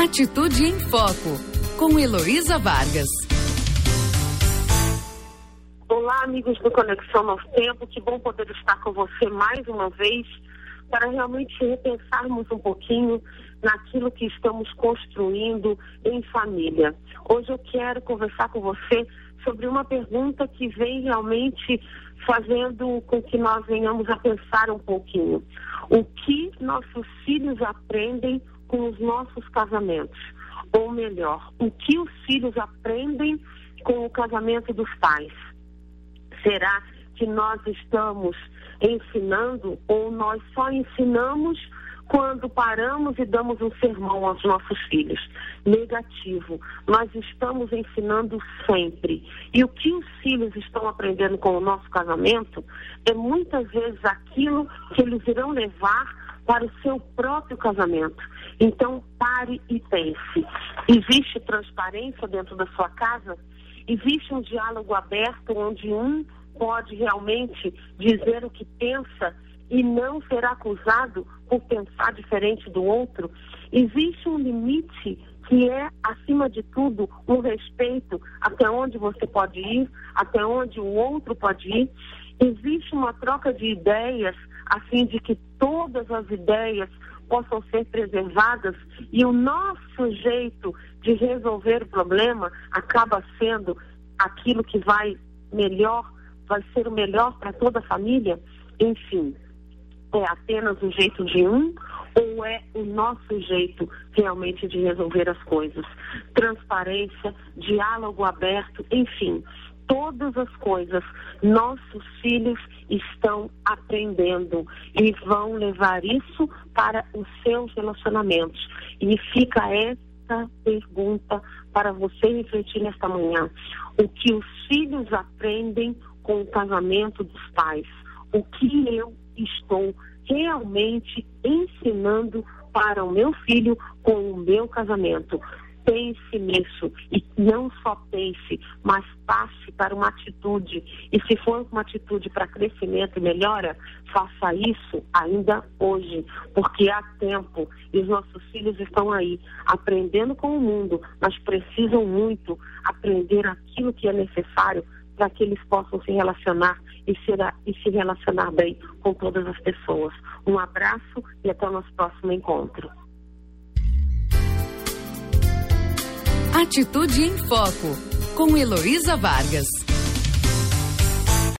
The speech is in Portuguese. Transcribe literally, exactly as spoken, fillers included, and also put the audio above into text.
Atitude em Foco, com Heloísa Vargas. Olá, amigos do Conexão Novo Tempo, que bom poder estar com você mais uma vez para realmente repensarmos um pouquinho naquilo que estamos construindo em família. Hoje eu quero conversar com você sobre uma pergunta que vem realmente fazendo com que nós venhamos a pensar um pouquinho. O que nossos filhos aprendem com os nossos casamentos? Ou melhor, o que os filhos aprendem com o casamento dos pais? Será que nós estamos ensinando ou nós só ensinamos quando paramos e damos um sermão aos nossos filhos? Negativo. Nós estamos ensinando sempre. E o que os filhos estão aprendendo com o nosso casamento é muitas vezes aquilo que eles irão levar para o seu próprio casamento. Então, pare e pense. Existe transparência dentro da sua casa? Existe um diálogo aberto onde um pode realmente dizer o que pensa e não ser acusado por pensar diferente do outro? Existe um limite que é, acima de tudo, um respeito até onde você pode ir, até onde o outro pode ir? Existe uma troca de ideias a fim de que todas as ideias possam ser preservadas e o nosso jeito de resolver o problema acaba sendo aquilo que vai melhor, vai ser o melhor para toda a família? Enfim, é apenas o jeito de um ou é o nosso jeito realmente de resolver as coisas? Transparência, diálogo aberto, enfim, todas as coisas nossos filhos estão aprendendo e vão levar isso para os seus relacionamentos. E fica essa pergunta para você refletir nesta manhã. O que os filhos aprendem com o casamento dos pais? O que eu estou realmente ensinando para o meu filho com o meu casamento? Pense nisso e não só pense, mas passe para uma atitude. E se for uma atitude para crescimento e melhora, faça isso ainda hoje, porque há tempo e os nossos filhos estão aí aprendendo com o mundo, mas precisam muito aprender aquilo que é necessário para que eles possam se relacionar e, será, e se relacionar bem com todas as pessoas. Um abraço e até o nosso próximo encontro. Atitude em Foco, com Heloísa Vargas.